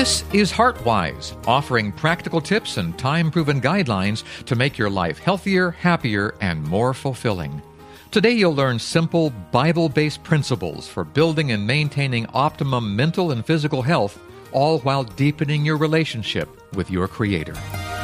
This is HeartWise, offering practical tips and time-proven guidelines to make your life healthier, happier, and more fulfilling. Today you'll learn simple, Bible-based principles for building and maintaining optimum mental and physical health, all while deepening your relationship with your Creator.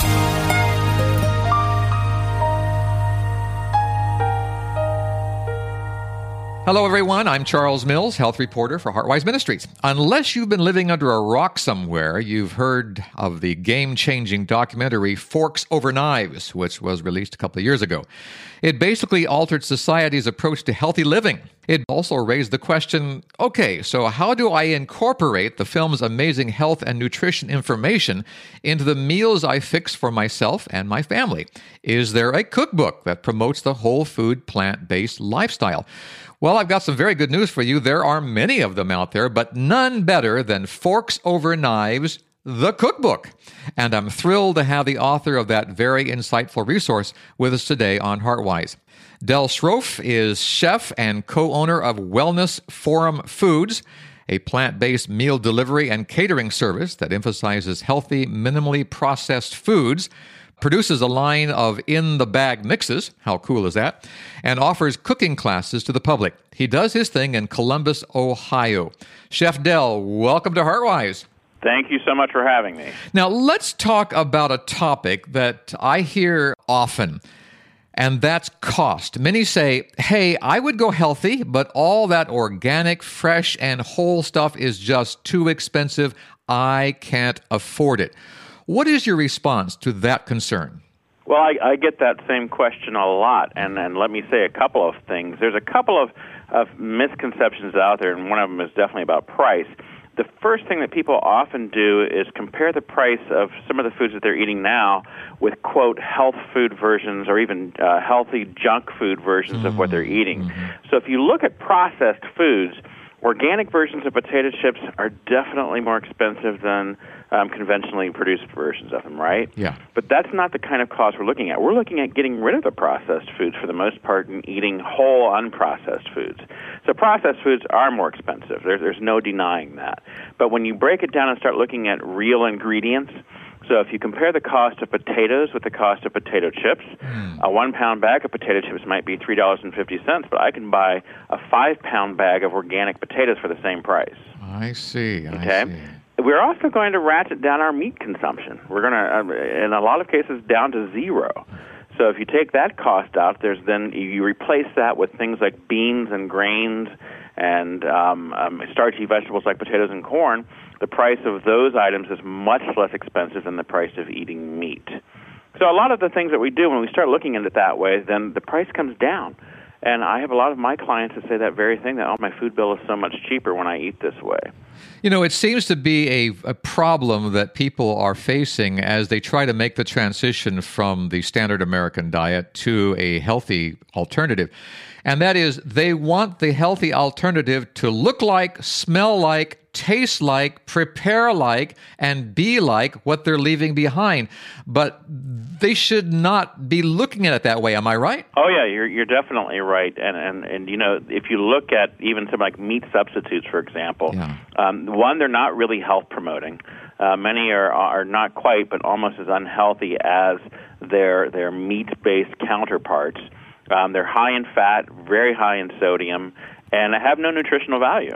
Hello, everyone. I'm Charles Mills, health reporter for HeartWise Ministries. Unless you've been living under a rock somewhere, you've heard of the game-changing documentary Forks Over Knives, which was released a couple of years ago. It basically altered society's approach to healthy living. It also raised the question, okay, so how do I incorporate the film's amazing health and nutrition information into the meals I fix for myself and my family? Is there a cookbook that promotes the whole food, plant-based lifestyle? Well, I've got some very good news for you. There are many of them out there, but none better than Forks Over Knives, the cookbook. And I'm thrilled to have the author of that very insightful resource with us today on HeartWise. Del Schroff is chef and co-owner of Wellness Forum Foods, a plant-based meal delivery and catering service that emphasizes healthy, minimally processed foods, produces a line of in-the-bag mixes, how cool is that, and offers cooking classes to the public. He does his thing in Columbus, Ohio. Chef Del, welcome to HeartWise. Thank you so much for having me. Now, let's talk about a topic that I hear often, and that's cost. Many say, hey, I would go healthy, but all that organic, fresh, and whole stuff is just too expensive. I can't afford it. What is your response to that concern? Well, I get that same question a lot, and let me say a couple of things. There's a couple of misconceptions out there, and one of them is definitely about price. The first thing that people often do is compare the price of some of the foods that they're eating now with, quote, health food versions or even healthy junk food versions of what they're eating. So if you look at processed foods, organic versions of potato chips are definitely more expensive than conventionally produced versions of them, right? Yeah. But that's not the kind of cost we're looking at. We're looking at getting rid of the processed foods for the most part and eating whole, unprocessed foods. So processed foods are more expensive. There's no denying that. But when you break it down and start looking at real ingredients, so if you compare the cost of potatoes with the cost of potato chips, a 1-pound bag of potato chips might be $3.50, but I can buy a 5-pound bag of organic potatoes for the same price. I see. Okay? We're also going to ratchet down our meat consumption. We're going to, in a lot of cases, down to zero. So if you take that cost out, then you replace that with things like beans and grains and starchy vegetables like potatoes and corn. The price of those items is much less expensive than the price of eating meat. So a lot of the things that we do, when we start looking at it that way, then the price comes down. And I have a lot of my clients that say that very thing, that, my food bill is so much cheaper when I eat this way. You know, it seems to be a problem that people are facing as they try to make the transition from the standard American diet to a healthy alternative. And that is, they want the healthy alternative to look like, smell like, taste like, prepare like, and be like what they're leaving behind. But they should not be looking at it that way. Am I right? Oh, yeah, you're definitely right. And you know, if you look at even some like meat substitutes, for example, one, they're not really health promoting. Many are not quite, but almost as unhealthy as their meat-based counterparts. They're high in fat, very high in sodium, and have no nutritional value.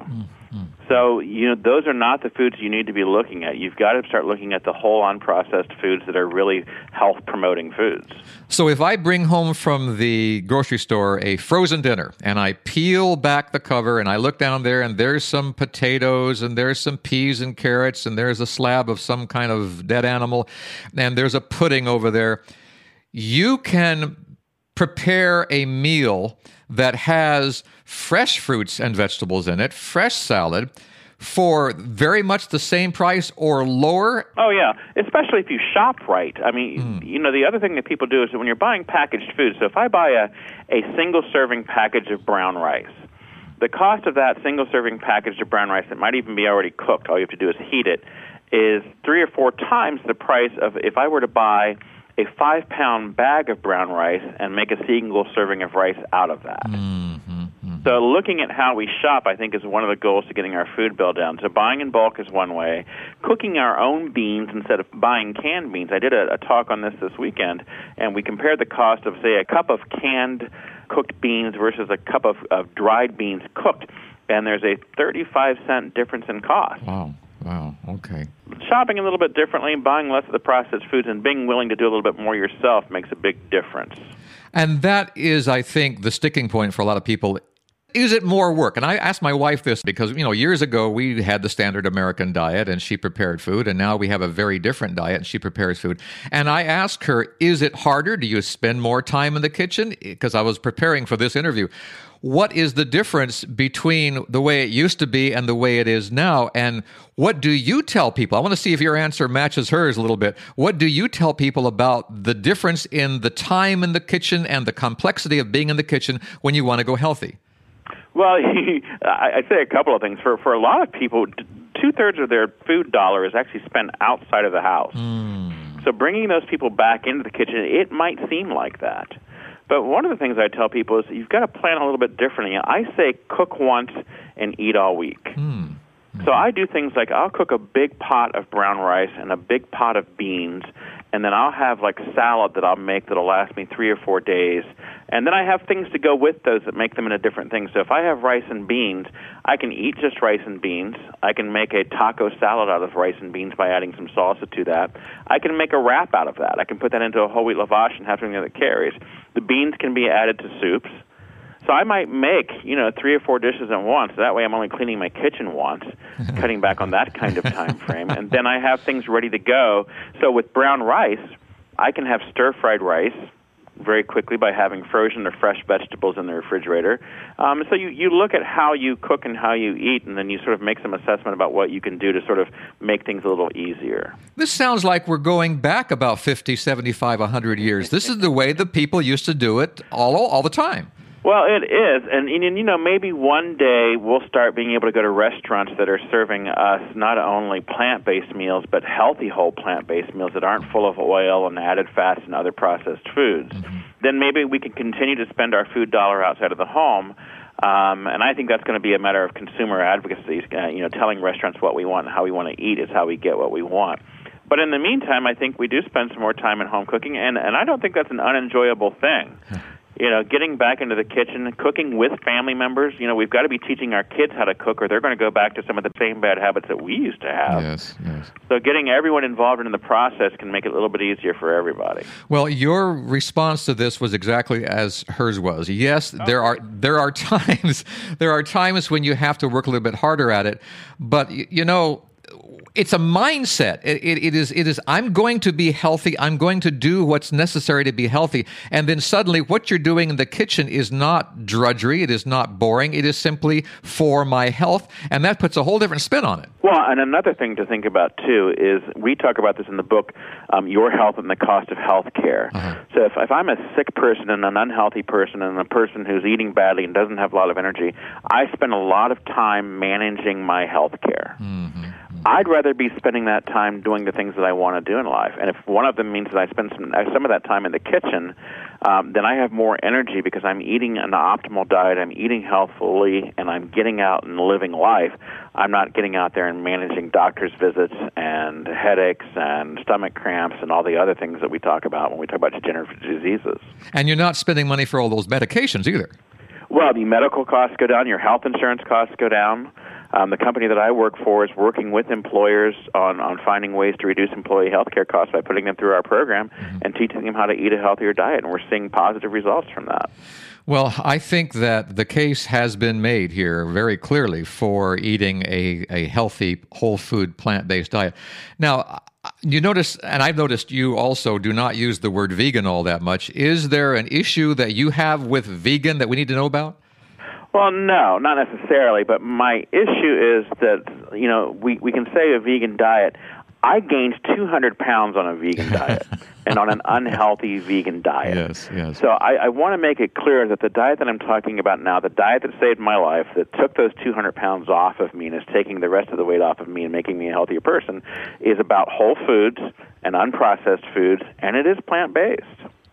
So, you know, those are not the foods you need to be looking at. You've got to start looking at the whole unprocessed foods that are really health-promoting foods. So if I bring home from the grocery store a frozen dinner and I peel back the cover and I look down there and there's some potatoes and there's some peas and carrots and there's a slab of some kind of dead animal and there's a pudding over there, you can prepare a meal that has fresh fruits and vegetables in it, fresh salad, for very much the same price or lower? Oh, yeah, especially if you shop right. I mean, you know, the other thing that people do is that when you're buying packaged food, so if I buy a single-serving package of brown rice, the cost of that single-serving package of brown rice that might even be already cooked, all you have to do is heat it, is 3 or 4 times the price of if I were to buy a 5-pound bag of brown rice and make a single serving of rice out of that. So looking at how we shop, I think, is one of the goals to getting our food bill down. So buying in bulk is one way. Cooking our own beans instead of buying canned beans. I did a talk on this weekend, and we compared the cost of, say, a cup of canned cooked beans versus a cup of dried beans cooked, and there's a 35-cent difference in cost. Wow, okay. Shopping a little bit differently, buying less of the processed foods, and being willing to do a little bit more yourself makes a big difference. And that is, I think, the sticking point for a lot of people. Is it more work? And I asked my wife this because, years ago we had the standard American diet and she prepared food, and now we have a very different diet and she prepares food. And I asked her, is it harder? Do you spend more time in the kitchen? Because I was preparing for this interview. What is the difference between the way it used to be and the way it is now? And what do you tell people? I want to see if your answer matches hers a little bit. What do you tell people about the difference in the time in the kitchen and the complexity of being in the kitchen when you want to go healthy? Well, I'd say a couple of things. For a lot of people, 2/3 of their food dollar is actually spent outside of the house. So bringing those people back into the kitchen, it might seem like that. But one of the things I tell people is you've got to plan a little bit differently. I say cook once and eat all week. So I do things like I'll cook a big pot of brown rice and a big pot of beans, and then I'll have like salad that I'll make that'll last me 3 or 4 days. And then I have things to go with those that make them into different things. So if I have rice and beans, I can eat just rice and beans. I can make a taco salad out of rice and beans by adding some salsa to that. I can make a wrap out of that. I can put that into a whole wheat lavash and have something that carries. The beans can be added to soups. So I might make, 3 or 4 dishes at once. That way I'm only cleaning my kitchen once, cutting back on that kind of time frame. And then I have things ready to go. So with brown rice, I can have stir-fried rice very quickly by having frozen or fresh vegetables in the refrigerator. So you look at how you cook and how you eat, and then you sort of make some assessment about what you can do to sort of make things a little easier. This sounds like we're going back about 50, 75, 100 years. This is the way the people used to do it all the time. Well, it is, and maybe one day we'll start being able to go to restaurants that are serving us not only plant-based meals, but healthy whole plant-based meals that aren't full of oil and added fats and other processed foods. Then maybe we can continue to spend our food dollar outside of the home, and I think that's going to be a matter of consumer advocacy. Telling restaurants what we want and how we want to eat is how we get what we want. But in the meantime, I think we do spend some more time at home cooking, and I don't think that's an unenjoyable thing. Getting back into the kitchen, cooking with family members. We've got to be teaching our kids how to cook, or they're going to go back to some of the same bad habits that we used to have. Yes. So getting everyone involved in the process can make it a little bit easier for everybody. Well, your response to this was exactly as hers was. Yes, there are times when you have to work a little bit harder at it, but it's a mindset. It is, I'm going to be healthy. I'm going to do what's necessary to be healthy. And then suddenly what you're doing in the kitchen is not drudgery. It is not boring. It is simply for my health. And that puts a whole different spin on it. Well, and another thing to think about, too, is we talk about this in the book, Your Health and the Cost of Health Care. So if I'm a sick person and an unhealthy person and a person who's eating badly and doesn't have a lot of energy, I spend a lot of time managing my health care. I'd rather be spending that time doing the things that I want to do in life. And if one of them means that I spend some of that time in the kitchen, then I have more energy because I'm eating an optimal diet, I'm eating healthfully, and I'm getting out and living life. I'm not getting out there and managing doctor's visits and headaches and stomach cramps and all the other things that we talk about when we talk about degenerative diseases. And you're not spending money for all those medications either. Well, the medical costs go down, your health insurance costs go down. The company that I work for is working with employers on finding ways to reduce employee health care costs by putting them through our program and teaching them how to eat a healthier diet, and we're seeing positive results from that. Well, I think that the case has been made here very clearly for eating a healthy, whole food, plant-based diet. Now, you notice, and I've noticed you also do not use the word vegan all that much. Is there an issue that you have with vegan that we need to know about? Well, no, not necessarily, but my issue is that, we can say a vegan diet. I gained 200 pounds on a vegan diet and on an unhealthy vegan diet. Yes. So I want to make it clear that the diet that I'm talking about now, the diet that saved my life, that took those 200 pounds off of me and is taking the rest of the weight off of me and making me a healthier person, is about whole foods and unprocessed foods, and it is plant-based.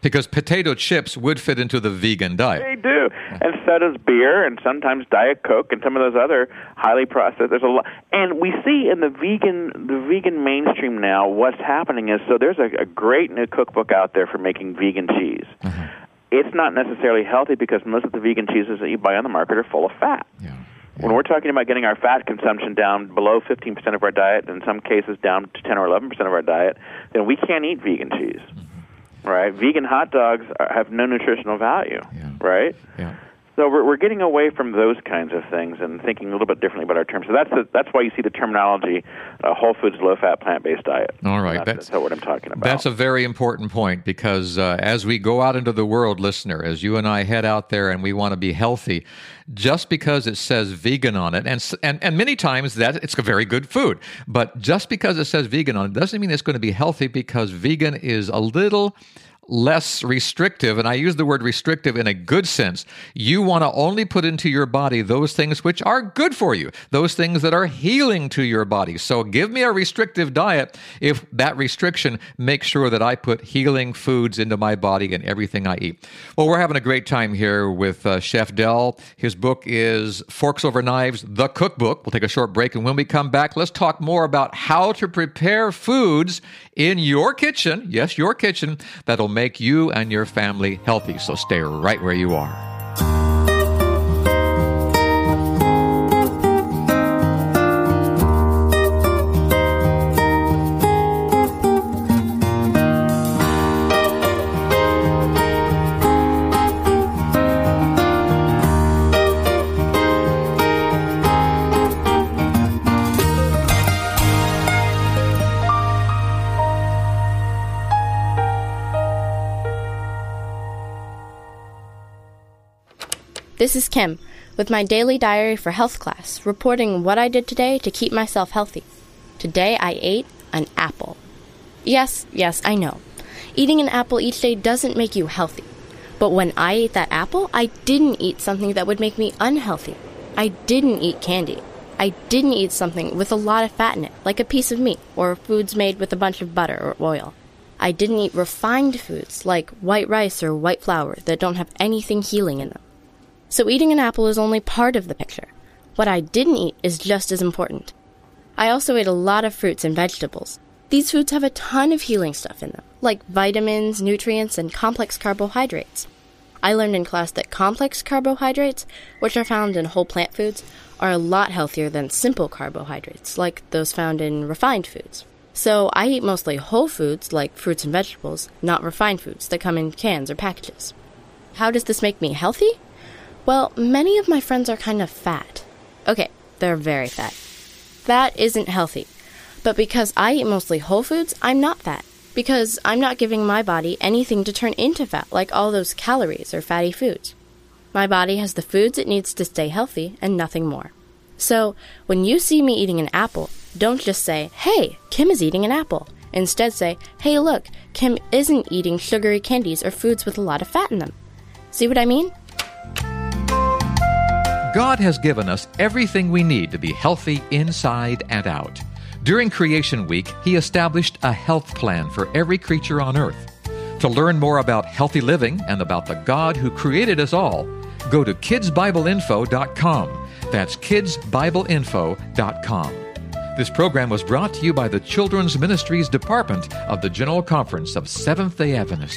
Because potato chips would fit into the vegan diet. They do. And so does beer and sometimes Diet Coke and some of those other highly processed. There's a lot. And we see in the vegan mainstream now what's happening is, so there's a great new cookbook out there for making vegan cheese. Uh-huh. It's not necessarily healthy because most of the vegan cheeses that you buy on the market are full of fat. Yeah. When we're talking about getting our fat consumption down below 15% of our diet, in some cases down to 10 or 11% of our diet, then we can't eat vegan cheese. Right, vegan hot dogs have no nutritional value, right? Yeah. So we're getting away from those kinds of things and thinking a little bit differently about our terms. So that's why you see the terminology whole foods, low-fat, plant-based diet. All right. That's what I'm talking about. That's a very important point because as we go out into the world, listener, as you and I head out there and we want to be healthy, just because it says vegan on it, and many times that it's a very good food, but just because it says vegan on it doesn't mean it's going to be healthy because vegan is a little less restrictive, and I use the word restrictive in a good sense. You want to only put into your body those things which are good for you, those things that are healing to your body. So give me a restrictive diet if that restriction makes sure that I put healing foods into my body and everything I eat. Well, we're having a great time here with Chef Del. His book is Forks Over Knives, The Cookbook. We'll take a short break, and when we come back, let's talk more about how to prepare foods in your kitchen, yes, your kitchen, that'll make you and your family healthy. So stay right where you are. This is Kim, with my daily diary for health class, reporting what I did today to keep myself healthy. Today I ate an apple. Yes, I know. Eating an apple each day doesn't make you healthy. But when I ate that apple, I didn't eat something that would make me unhealthy. I didn't eat candy. I didn't eat something with a lot of fat in it, like a piece of meat, or foods made with a bunch of butter or oil. I didn't eat refined foods, like white rice or white flour, that don't have anything healing in them. So eating an apple is only part of the picture. What I didn't eat is just as important. I also ate a lot of fruits and vegetables. These foods have a ton of healing stuff in them, like vitamins, nutrients, and complex carbohydrates. I learned in class that complex carbohydrates, which are found in whole plant foods, are a lot healthier than simple carbohydrates, like those found in refined foods. So I eat mostly whole foods, like fruits and vegetables, not refined foods that come in cans or packages. How does this make me healthy? Well, many of my friends are kind of fat. Okay, they're very fat. Fat isn't healthy. But because I eat mostly whole foods, I'm not fat. Because I'm not giving my body anything to turn into fat, like all those calories or fatty foods. My body has the foods it needs to stay healthy and nothing more. So, when you see me eating an apple, don't just say, "Hey, Kim is eating an apple." Instead say, "Hey, look, Kim isn't eating sugary candies or foods with a lot of fat in them." See what I mean? God has given us everything we need to be healthy inside and out. During Creation Week, He established a health plan for every creature on earth. To learn more about healthy living and about the God who created us all, go to kidsbibleinfo.com. That's kidsbibleinfo.com. This program was brought to you by the Children's Ministries Department of the General Conference of Seventh-day Adventists.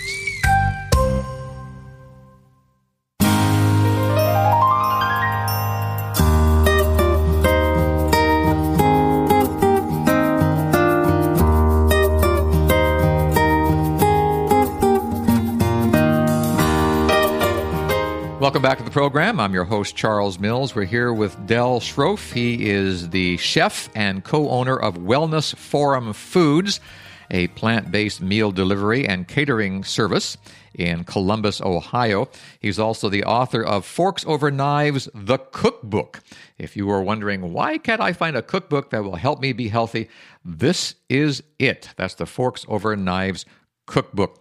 Welcome back to the program. I'm your host, Charles Mills. We're here with Del Schroff. He is the chef and co-owner of Wellness Forum Foods, a plant-based meal delivery and catering service in Columbus, Ohio. He's also the author of Forks Over Knives, The Cookbook. If you were wondering, why can't I find a cookbook that will help me be healthy? This is it. That's the Forks Over Knives Cookbook.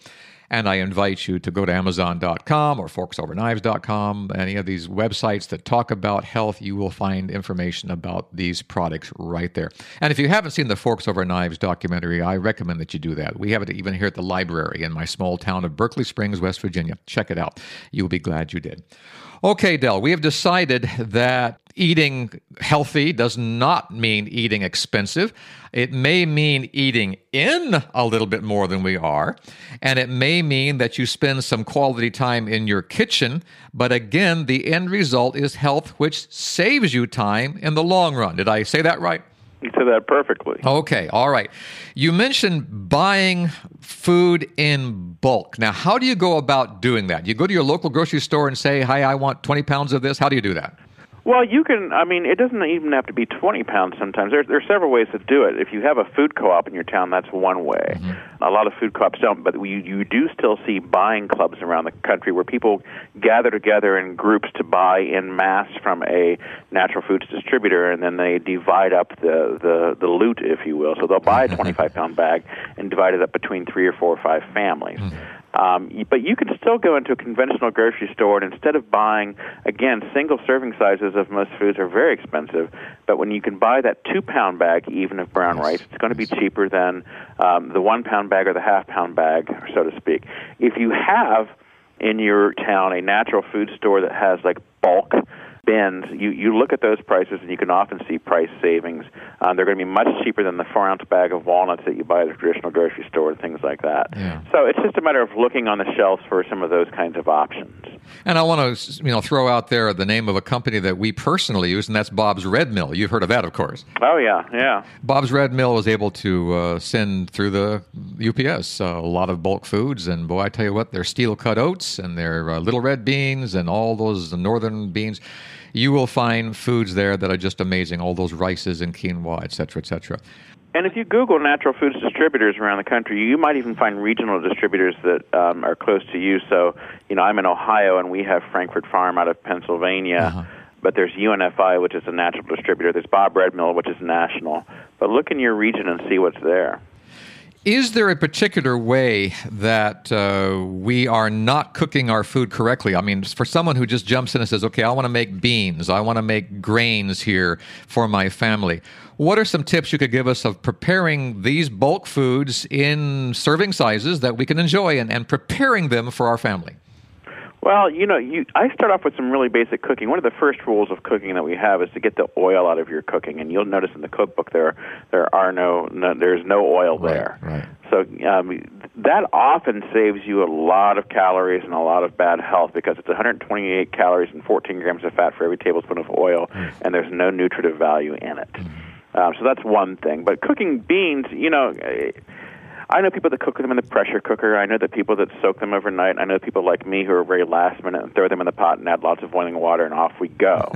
And I invite you to go to Amazon.com or ForksOverKnives.com, any of these websites that talk about health. You will find information about these products right there. And if you haven't seen the Forks Over Knives documentary, I recommend that you do that. We have it even here at the library in my small town of Berkeley Springs, West Virginia. Check it out. You'll be glad you did. Okay, Del, we have decided that eating healthy does not mean eating expensive. It may mean eating in a little bit more than we are, and it may mean that you spend some quality time in your kitchen, but again, the end result is health, which saves you time in the long run. Did I say that right? You said that perfectly. Okay, all right. You mentioned buying food in bulk. Now, how do you go about doing that? You go to your local grocery store and say, "Hi, I want 20 pounds of this." How do you do that? Well, you can, it doesn't even have to be 20 pounds sometimes. There are several ways to do it. If you have a food co-op in your town, that's one way. Mm-hmm. A lot of food co-ops don't, but you do still see buying clubs around the country where people gather together in groups to buy en masse from a natural foods distributor, and then they divide up the loot, if you will. So they'll buy a 25-pound bag and divide it up between 3 or 4 or 5 families. Mm-hmm. But you can still go into a conventional grocery store, and instead of buying, again, single serving sizes of most foods are very expensive, but when you can buy that 2-pound bag, even of brown rice, it's going to be cheaper than the 1-pound bag or the half-pound bag, so to speak. If you have in your town a natural food store that has like bulk bins, you look at those prices and you can often see price savings. They're going to be much cheaper than the 4-ounce bag of walnuts that you buy at a traditional grocery store and things like that. Yeah. So it's just a matter of looking on the shelves for some of those kinds of options. And I want to throw out there the name of a company that we personally use, and that's Bob's Red Mill. You've heard of that, of course. Oh, yeah. Bob's Red Mill was able to send through the UPS a lot of bulk foods, and boy, I tell you what, their steel-cut oats and their little red beans and all those northern beans. You will find foods there that are just amazing, all those rices and quinoa, et cetera, et cetera. And if you Google natural foods distributors around the country, you might even find regional distributors that are close to you. So, I'm in Ohio, and we have Frankfurt Farm out of Pennsylvania. Uh-huh. But there's UNFI, which is a natural distributor. There's Bob Red Mill, which is national. But look in your region and see what's there. Is there a particular way that we are not cooking our food correctly? I mean, for someone who just jumps in and says, okay, I want to make beans, I want to make grains here for my family, what are some tips you could give us of preparing these bulk foods in serving sizes that we can enjoy and preparing them for our family? Well, I start off with some really basic cooking. One of the first rules of cooking that we have is to get the oil out of your cooking, and you'll notice in the cookbook there's no oil there. Right. So that often saves you a lot of calories and a lot of bad health because it's 128 calories and 14 grams of fat for every tablespoon of oil, and there's no nutritive value in it. So that's one thing. But cooking beans, I know people that cook them in the pressure cooker. I know the people that soak them overnight. I know people like me who are very last minute and throw them in the pot and add lots of boiling water, and off we go.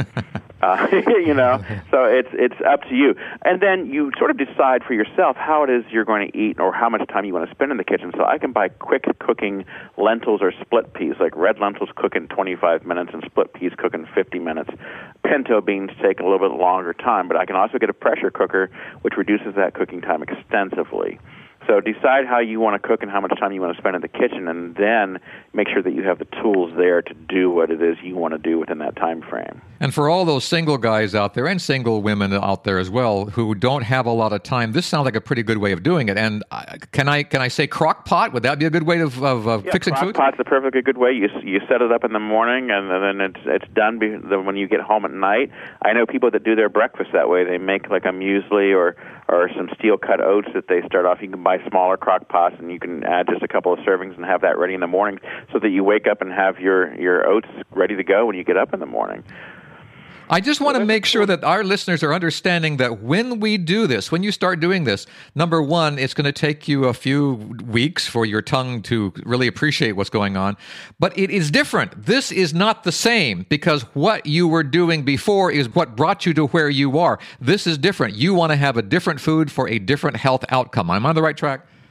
So it's up to you. And then you sort of decide for yourself how it is you're going to eat or how much time you want to spend in the kitchen. So I can buy quick cooking lentils or split peas, like red lentils cook in 25 minutes and split peas cook in 50 minutes. Pinto beans take a little bit longer time, but I can also get a pressure cooker, which reduces that cooking time extensively. So decide how you want to cook and how much time you want to spend in the kitchen, and then make sure that you have the tools there to do what it is you want to do within that time frame. And for all those single guys out there and single women out there as well who don't have a lot of time, this sounds like a pretty good way of doing it. And can I say crock pot? Would that be a good way of fixing food? Crock pot's a perfectly good way. You set it up in the morning, and then it's done when you get home at night. I know people that do their breakfast that way. They make like a muesli or some steel-cut oats that they start off. You can buy smaller crock pots, and you can add just a couple of servings and have that ready in the morning so that you wake up and have your oats ready to go when you get up in the morning. I just want to make sure that our listeners are understanding that when we do this, when you start doing this, number one, it's going to take you a few weeks for your tongue to really appreciate what's going on. But it is different. This is not the same because what you were doing before is what brought you to where you are. This is different. You want to have a different food for a different health outcome. Am I on the right track?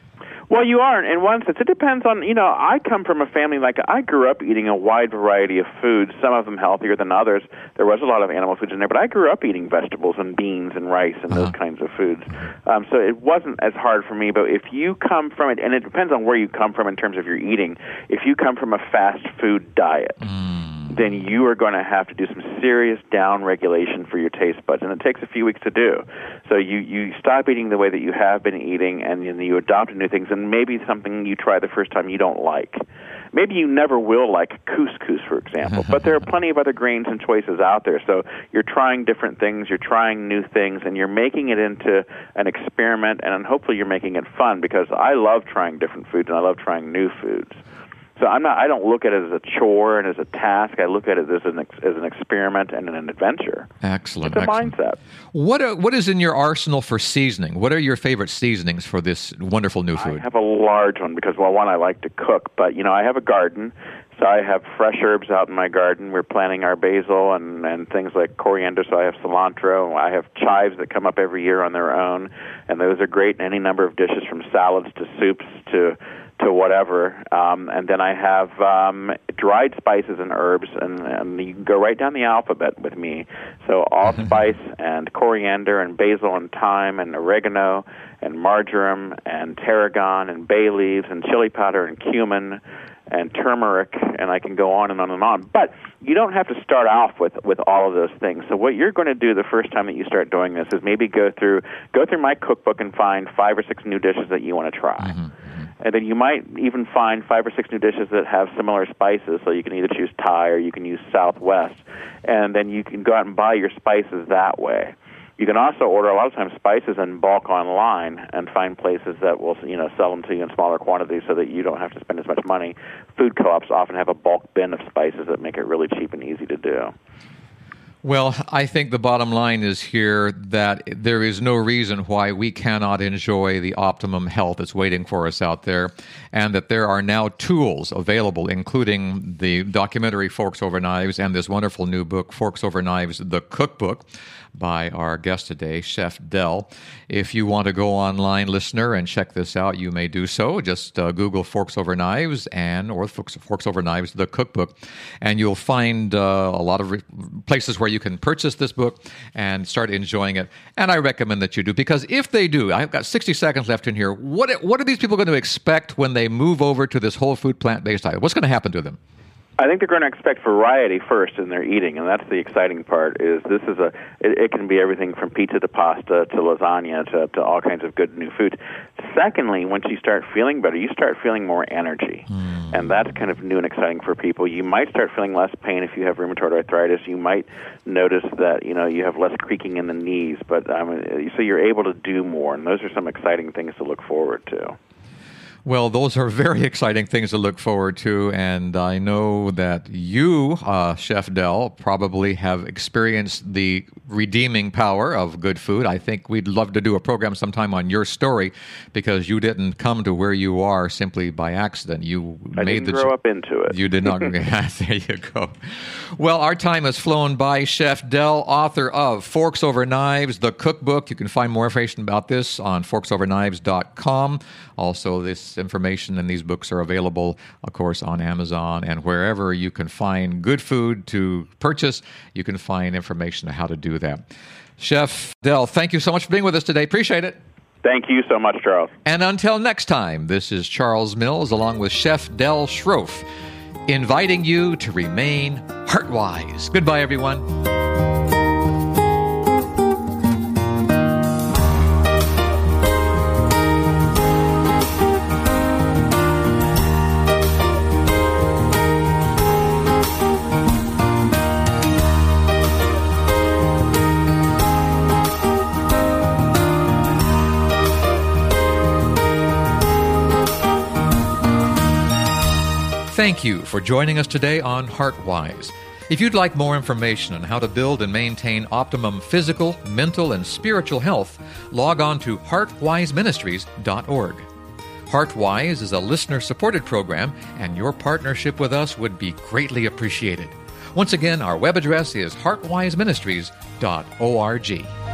Well, you are, in one sense. It depends on, I come from a family, I grew up eating a wide variety of foods, some of them healthier than others. There was a lot of animal foods in there, but I grew up eating vegetables and beans and rice and those kinds of foods. So it wasn't as hard for me, but if you come from it, and it depends on where you come from in terms of your eating, if you come from a fast food diet, then you are going to have to do some serious down regulation for your taste buds, and it takes a few weeks to do. So you stop eating the way that you have been eating, and you adopt new things, and maybe something you try the first time you don't like. Maybe you never will like couscous, for example, but there are plenty of other grains and choices out there. So you're trying different things, you're trying new things, and you're making it into an experiment, and hopefully you're making it fun, because I love trying different foods, and I love trying new foods. So I don't look at it as a chore and as a task. I look at it as an experiment and an adventure. Excellent. It's a excellent. mindset. What is in your arsenal for seasoning? What are your favorite seasonings for this wonderful new food? I have a large one because, well, one, I like to cook, but, I have a garden, so I have fresh herbs out in my garden. We're planting our basil and things like coriander, so I have cilantro. I have chives that come up every year on their own, and those are great in any number of dishes, from salads to soups to whatever. And then I have dried spices and herbs, and you can go right down the alphabet with me. So allspice and coriander and basil and thyme and oregano and marjoram and tarragon and bay leaves and chili powder and cumin and turmeric, and I can go on and on and on. But you don't have to start off with all of those things. So what you're going to do the first time that you start doing this is maybe go through my cookbook and find 5 or 6 new dishes that you want to try. And then you might even find 5 or 6 new dishes that have similar spices, so you can either choose Thai or you can use Southwest. And then you can go out and buy your spices that way. You can also order a lot of times spices in bulk online and find places that will sell them to you in smaller quantities so that you don't have to spend as much money. Food co-ops often have a bulk bin of spices that make it really cheap and easy to do. Well, I think the bottom line is here that there is no reason why we cannot enjoy the optimum health that's waiting for us out there, and that there are now tools available, including the documentary Forks Over Knives and this wonderful new book, Forks Over Knives, the Cookbook, by our guest today, Chef Del. If you want to go online, listener, and check this out, you may do so. Just Google Forks Over Knives or Forks Over Knives, the Cookbook, and you'll find a lot of places where you can purchase this book and start enjoying it. And I recommend that you do, because if they do, I've got 60 seconds left in here, what are these people going to expect when they move over to this whole food plant-based diet? What's going to happen to them? I think they're going to expect variety first in their eating, and that's the exciting part. It can be everything from pizza to pasta to lasagna to all kinds of good new foods. Secondly, once you start feeling better, you start feeling more energy, and that's kind of new and exciting for people. You might start feeling less pain if you have rheumatoid arthritis. You might notice that you have less creaking in the knees, but so you're able to do more, and those are some exciting things to look forward to. Well, those are very exciting things to look forward to, and I know that you, Chef Del, probably have experienced the redeeming power of good food. I think we'd love to do a program sometime on your story, because you didn't come to where you are simply by accident. I didn't grow up into it. You did not. There you go. Well, our time has flown by. Chef Del, author of Forks Over Knives, the Cookbook. You can find more information about this on forksoverknives.com. Also, this information and these books are available, of course, on Amazon, and wherever you can find good food to purchase, you can find information on how to do that. Chef Del, thank you so much for being with us today. Appreciate it. Thank you so much, Charles. And until next time, this is Charles Mills along with Chef Del Schroff, inviting you to remain heart-wise. Goodbye, everyone. Thank you for joining us today on HeartWise. If you'd like more information on how to build and maintain optimum physical, mental, and spiritual health, log on to heartwiseministries.org. HeartWise is a listener-supported program, and your partnership with us would be greatly appreciated. Once again, our web address is heartwiseministries.org.